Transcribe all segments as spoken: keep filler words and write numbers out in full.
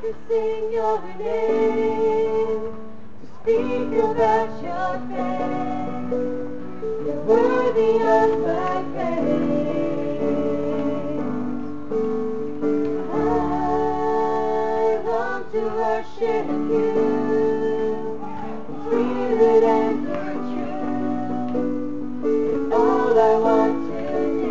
to sing your name, to speak about your face. You're worthy of my praise. I want to worship you in spirit and in truth. It's all I want to do.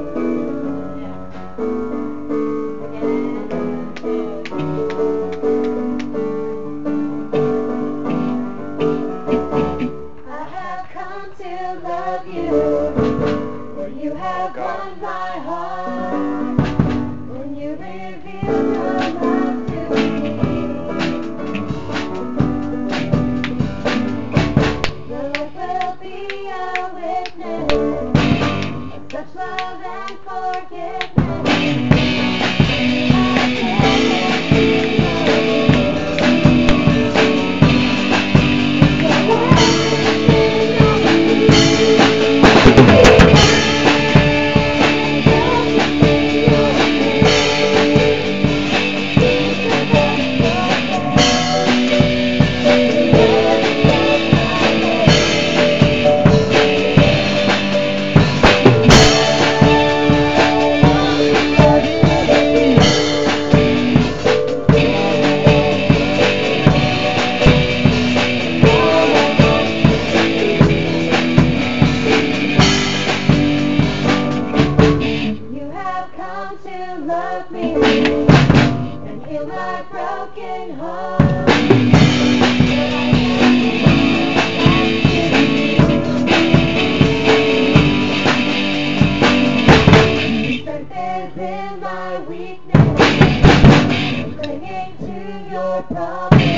I have come to love you, for you have won my heart. When you reveal your love to me, the Lord will be a witness of such love and forgiveness. Love me and heal my broken heart. Strength is in my weakness, I'm clinging to your promise.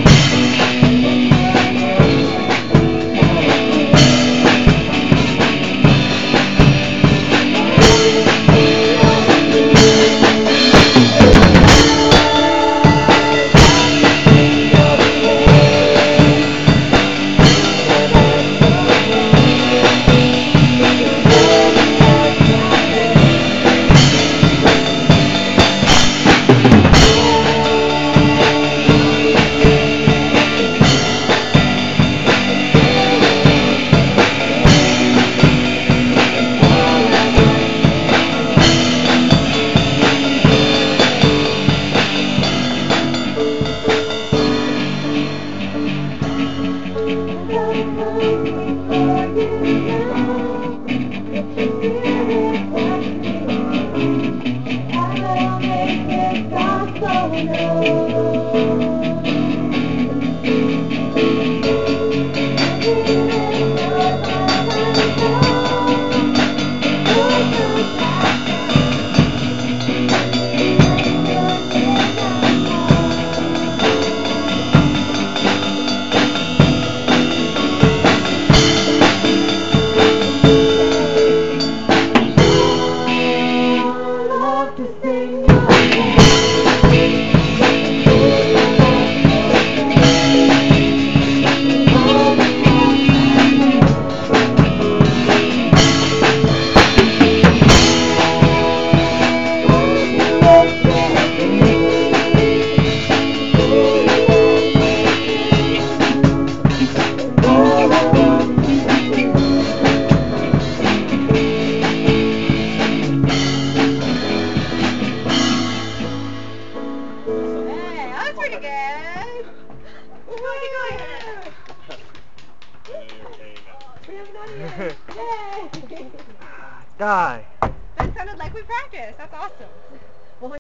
Pretty good. Where are you going? We haven't done it yet. Yay! Die. That sounded like we practiced. That's awesome.